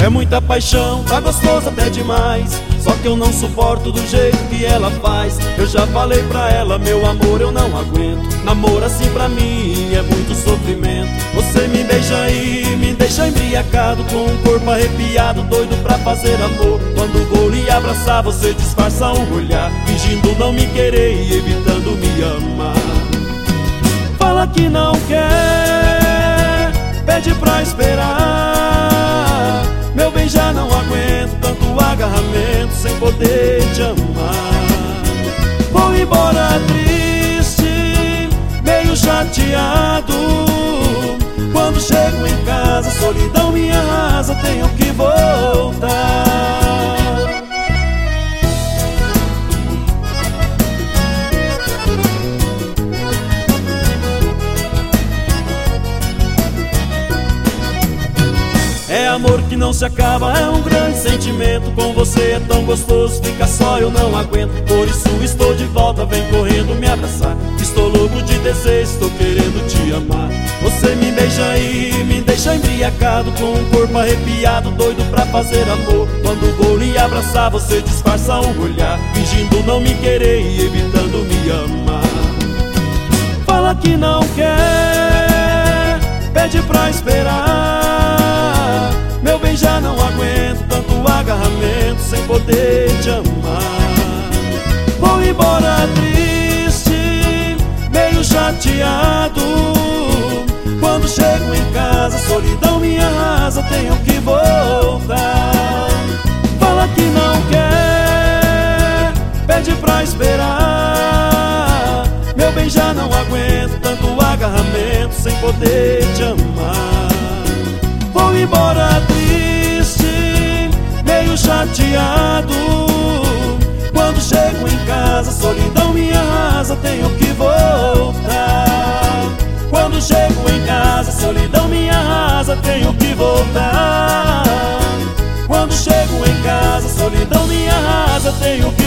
É muita paixão, tá gostoso até demais. Só que eu não suporto do jeito que ela faz. Eu já falei pra ela, meu amor, eu não aguento. Namoro assim pra mim é muito sofrimento. Você me beija aí, me deixa embriagado, com um corpo arrepiado, doido pra fazer amor. Quando vou lhe abraçar, você disfarça um olhar, fingindo não me querer e evitando me amar. Fala que não quer, pede pra esperar. Meu bem, já não aguento tanto agarramento sem poder te amar. Vou embora triste, meio chateado. Quando chego em casa, a solidão me arrasa, tenho que voltar. É amor que não se acaba, é um grande sentimento. Com você é tão gostoso, fica só, eu não aguento. Por isso estou de volta, vem correndo me abraçar. Estou louco de desejo, estou querendo te amar. Você me beija aí, me deixa embriagado, com um corpo arrepiado, doido pra fazer amor. Quando vou lhe abraçar, você disfarça um olhar, fingindo não me querer e evitando me amar. Fala que não quer, pede pra esperar. Meu bem, já não aguento tanto agarramento sem poder te amar. Vou embora triste, meio chateado. Quando chego em casa, a solidão me arrasa, tenho que voltar. Fala que não quer, pede pra esperar. Meu bem, já não aguento tanto agarramento sem poder te amar. Vou embora triste, meio chateado. Quando chego em casa, a solidão me arrasa, tenho que voltar. Quando chego em casa, a solidão me arrasa, tenho que voltar. Quando chego em casa, a solidão me arrasa, tenho que